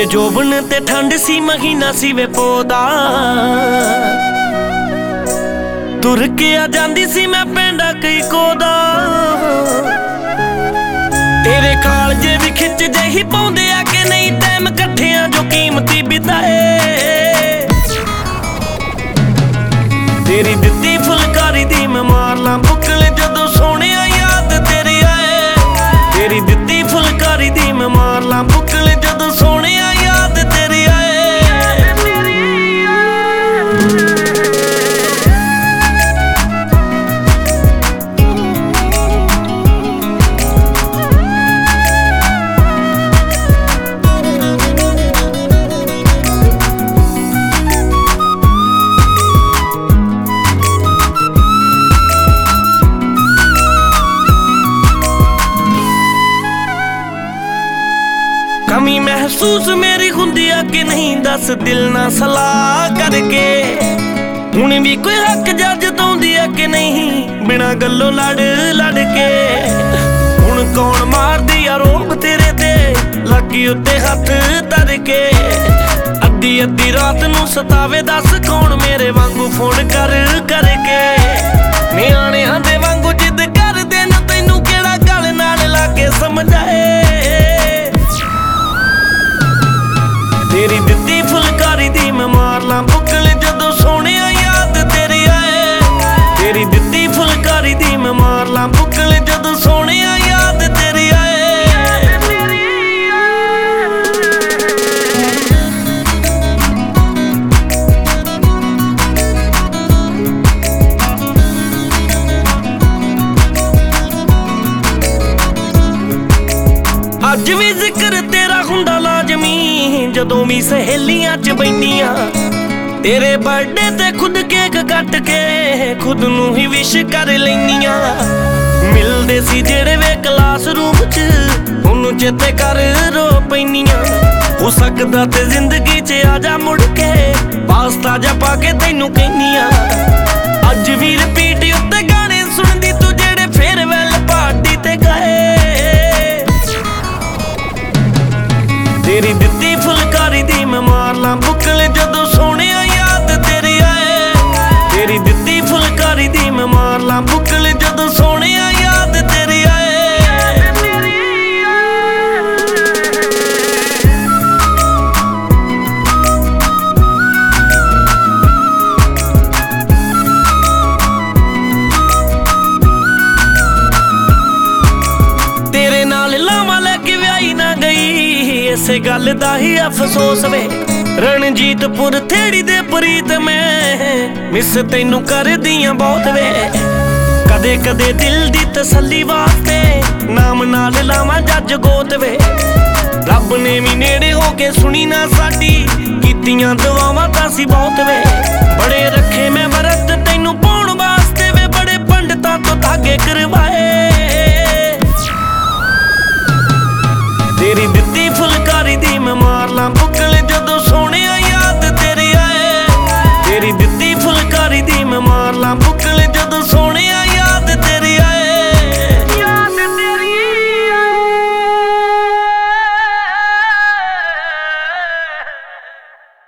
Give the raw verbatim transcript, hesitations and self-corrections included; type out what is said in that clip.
तेरे जोबन ते ठंड सी महीना सी वे पौधा तुर के आ जांदी सी मैं पेंडा कई कोदा तेरे कालजे भी खिच जही पाउंदे आ के नहीं टाइम कट्ठियां जो कीमती बिताए तेरी दित्ती फुलकारी दी मैं मार ला बुकल जदों सोने याद तेरी आए तेरी दित्ती फुलकारी दी मैं मार ला बुकल जदों सोने याद तेरी आए कमी महसूस मेरी हुंदी आ कि नहीं दस दिल ना सलाह करके हुण भी कोई हक जज दौंदी आ कि नहीं बिना गल्लों लड़ लड़ के हुण कौन मारदी आ रोब तेरे ते लगी उत्ते हथ धर के अद्धी अद्धी रात नूं सतावे दस कौन मेरे वांगू फोन कर करके नियाणियां दे वांगू जिद करदे ना तैनूं किहड़ा गल नाल लागे समझाए तेरी दित्ती फुलकारी दी मैं मार ला बुकल जदों सोने याद तेरी आए तेरी दित्ती फुलकारी दी मैं मार ला बुकल जदों सोने याद तेरी आए अज भी जिक्र तेरा हुंदा लाजमी जदों भी सहेलियां च बैठियां तेरे बर्थडे ते खुद केक कट के खुद नूं ही विश कर लैनियां मिलदे सी जेड़े वे क्लासरूम च उन्नू चेते कर रो पैनियां हो सकदा ते जिंदगी च आजा मुड़ के पास्ता जा पाके तैनूं कहनियां अज भी रिपीट उत्ते गाने सुनदी तू जेड़े फेयरवेल पार्टी ते गाए तेरी दित्ती फुलकारी दी मैं मार ला बुकल जदों सोने याद तेरी आए तेरी दित्ती फुलकारी दी मैं मार ला बुकल जदों सोने याद तेरी आए तेरे नाल लावां लैके व्याही ना गई इसे गल दा ही अफसोस वे रणजीतपुर थेड़ी दे प्रीत मैं मिस तैनू कर दियां बहुत वे कदे कदे दिल दी तसल्ली वास्ते नाम नाल लावां जज गोत वे रब ने भी नेड़े हो के सुनी ना साडी कीतियां दुआवां तां सी बहुत वे बड़े रखे मैं वरत तैनू पाउण वास्ते वे बड़े पंडितां तो धागे करवाए तेरी दित्ती फुलकारी दी मैं मार ला बुकल